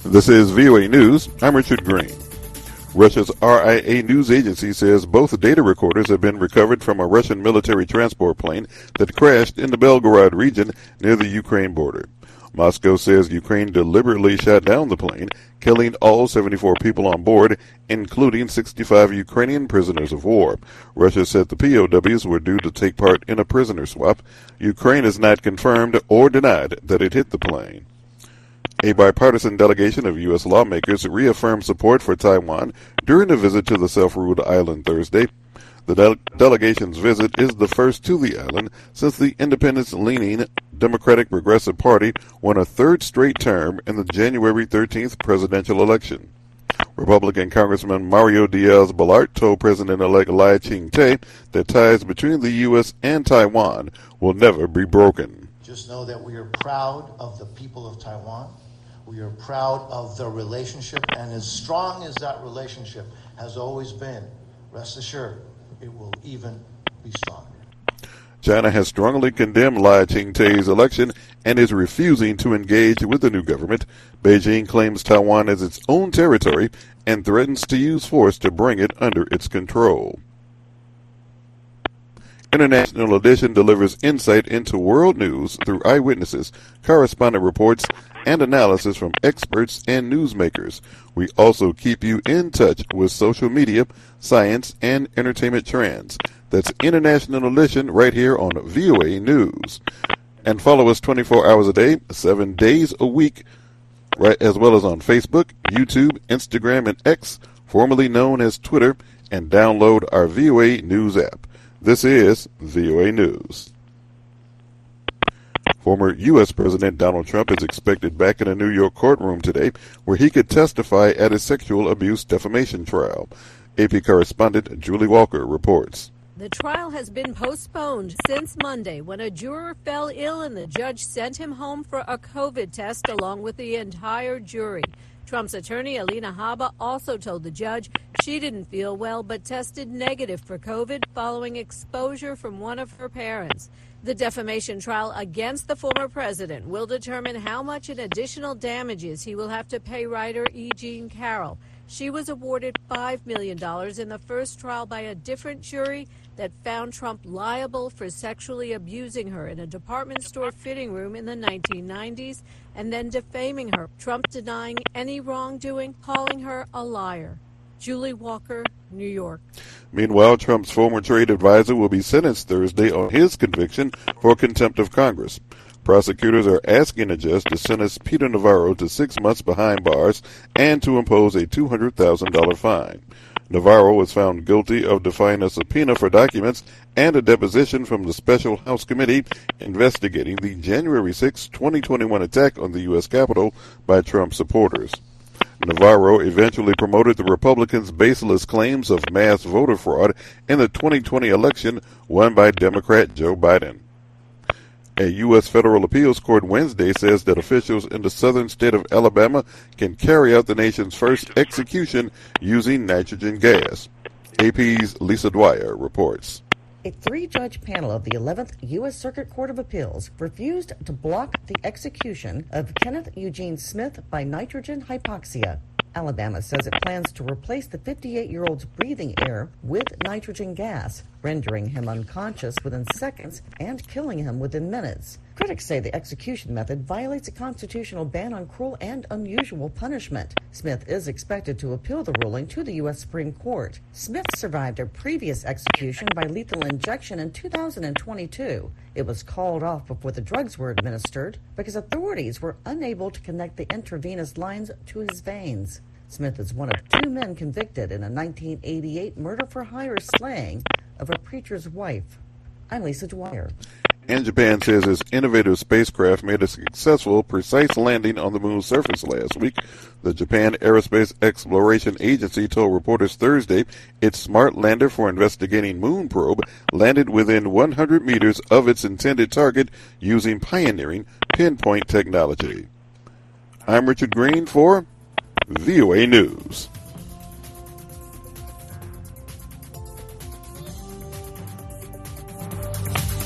This is VOA News. I'm Richard Green. Russia's RIA news agency says both data recorders have been recovered from a Russian military transport plane that crashed in the Belgorod region near the Ukraine border. Moscow says Ukraine deliberately shot down the plane, killing all 74 people on board, including 65 Ukrainian prisoners of war. Russia said the POWs were due to take part in a prisoner swap. Ukraine has not confirmed or denied that it hit the plane. A bipartisan delegation of U.S. lawmakers reaffirmed support for Taiwan during a visit to the self-ruled island Thursday. The delegation's visit is the first to the island since the independence-leaning Democratic Progressive Party won a third straight term in the January 13th presidential election. Republican Congressman Mario Diaz-Balart told President-elect Lai Ching-te that ties between the U.S. and Taiwan will never be broken. Just know that we are proud of the people of Taiwan. We are proud of the relationship, and as strong as that relationship has always been, rest assured, it will even be stronger. China has strongly condemned Lai Ching-te's election and is refusing to engage with the new government. Beijing claims Taiwan as its own territory and threatens to use force to bring it under its control. International Edition delivers insight into world news through eyewitnesses, correspondent reports, and analysis from experts and newsmakers. We also keep you in touch with social media, science, and entertainment trends. That's International Edition right here on VOA News. And follow us 24 hours a day, 7 days a week, right, as well as on Facebook, YouTube, Instagram, and X, formerly known as Twitter, and download our VOA News app. This is VOA News. Former U.S. President Donald Trump is expected back in a New York courtroom today where he could testify at a sexual abuse defamation trial. AP correspondent Julie Walker reports. The trial has been postponed since Monday when a juror fell ill and the judge sent him home for a COVID test along with the entire jury. Trump's attorney, Alina Habba, also told the judge she didn't feel well but tested negative for COVID following exposure from one of her parents. The defamation trial against the former president will determine how much in additional damages he will have to pay writer E. Jean Carroll. She was awarded $5 million in the first trial by a different jury that found Trump liable for sexually abusing her in a department store fitting room in the 1990s and then defaming her. Trump denying any wrongdoing, calling her a liar. Julie Walker, New York. Meanwhile, Trump's former trade advisor will be sentenced Thursday on his conviction for contempt of Congress. Prosecutors are asking a judge to sentence Peter Navarro to 6 months behind bars and to impose a $200,000 fine. Navarro was found guilty of defying a subpoena for documents and a deposition from the Special House Committee investigating the January 6, 2021 attack on the U.S. Capitol by Trump supporters. Navarro eventually promoted the Republicans' baseless claims of mass voter fraud in the 2020 election won by Democrat Joe Biden. A U.S. federal appeals court Wednesday says that officials in the southern state of Alabama can carry out the nation's first execution using nitrogen gas. AP's Lisa Dwyer reports. A three-judge panel of the 11th U.S. Circuit Court of Appeals refused to block the execution of Kenneth Eugene Smith by nitrogen hypoxia. Alabama says it plans to replace the 58-year-old's breathing air with nitrogen gas, rendering him unconscious within seconds and killing him within minutes. Critics say the execution method violates a constitutional ban on cruel and unusual punishment. Smith is expected to appeal the ruling to the U.S. Supreme Court. Smith survived a previous execution by lethal injection in 2022. It was called off before the drugs were administered because authorities were unable to connect the intravenous lines to his veins. Smith is one of two men convicted in a 1988 murder-for-hire slaying of a preacher's wife. I'm Lisa Dwyer. And Japan says its innovative spacecraft made a successful, precise landing on the moon's surface last week. The Japan Aerospace Exploration Agency told reporters Thursday its smart lander for investigating moon probe landed within 100 meters of its intended target using pioneering pinpoint technology. I'm Richard Green for VOA News.